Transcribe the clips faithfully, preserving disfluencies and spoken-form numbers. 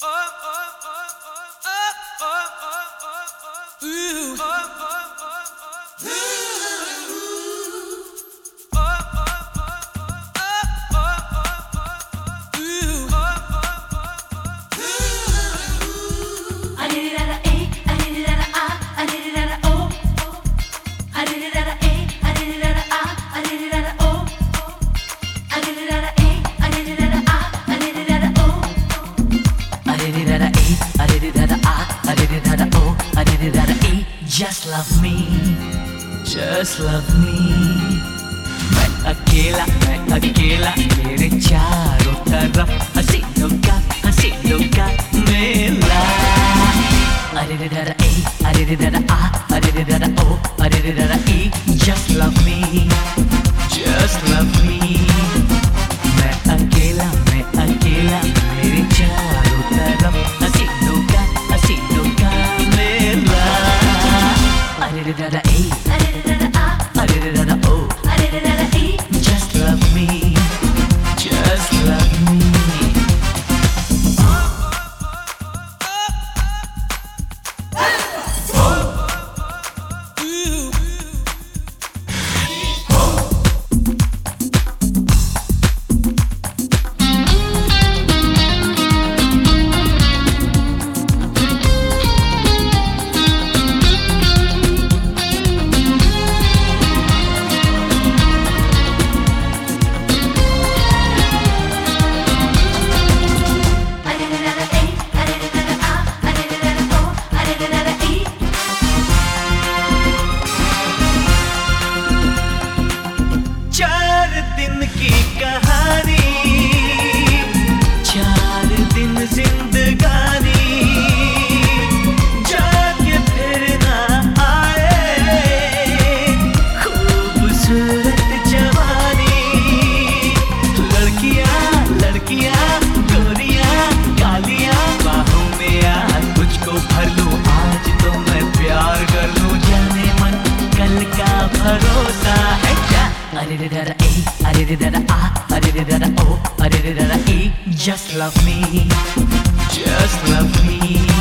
Just love me, just love me. मैं अकेला, मैं अकेला, मेरे चारों तरफ हसीनों का, हसीनों का मेला। अरे रे रे ए, अरे रे रे आ, अरे रे रे ओ, अरे रे रे ई। Just love me, just love me. मैं अकेला, मैं अकेला, मेरे चारों तरफ हसीनों का, हसीनों का मेला। अरे रे रे ए, अरे रे रे आ, अरे रे रे ओ, अरे रे रे ई। Just love me, just love me. अरे रे रे ए, अरे रे रे आ, अरे रे रे ओ, अरे रे रे ई। Just love me, just love me.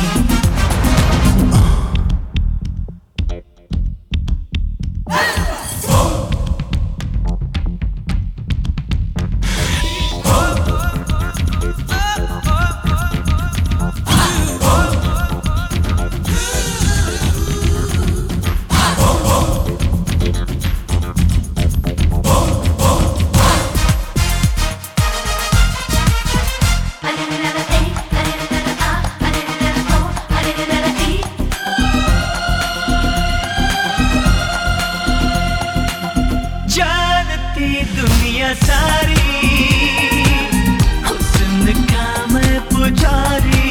दुनिया सारी हुस्न का मैं पुजारी,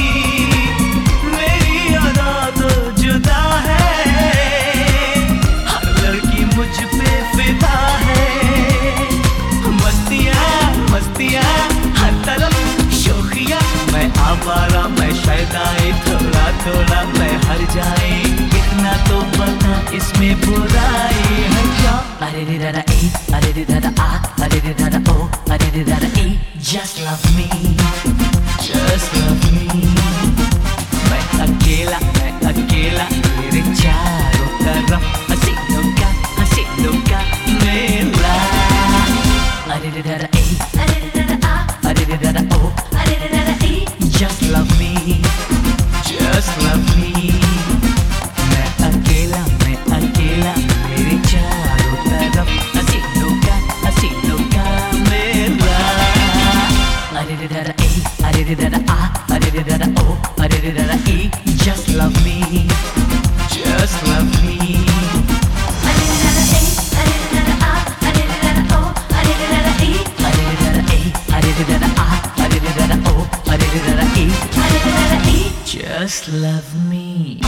मेरी अदा तो जुदा है, हर लड़की मुझ पे फिदा है। मस्तियाँ मस्तियाँ हर तरफ शौकिया, मैं आवारा मैं शैताए, थोड़ा थोड़ा मैं हर जाए, इतना तो पता इसमें बुराई है क्या। अरे रे रे ए, अरे रे रे आ, अरे रे रे ओ, अरे रे रे ई। Just love me, just love me. मैं अकेला, मैं अकेला, मेरे चारों तरफ हसीनों का, हसीनों का मेला। अरे रे रे ए, अरे रे रे आ, अरे रे रे ओ, अरे रे रे ई। Just love me, just love me. मैं अकेला, मैं अकेला, मेरे चारों तरफ हसीनों का, हसीनों का मेला। अरे रे रे ए, अरे रे रे आ, अरे रे रे ओ, अरे रे रे ई। Just love me, just love me. अरे रे रे ए, अरे रे रे आ, अरे रे रे ओ, अरे रे रे ई। अरे रे रे ए, अरे रे रे आ, अरे रे रे ओ, अरे रे रे ई। Just love me.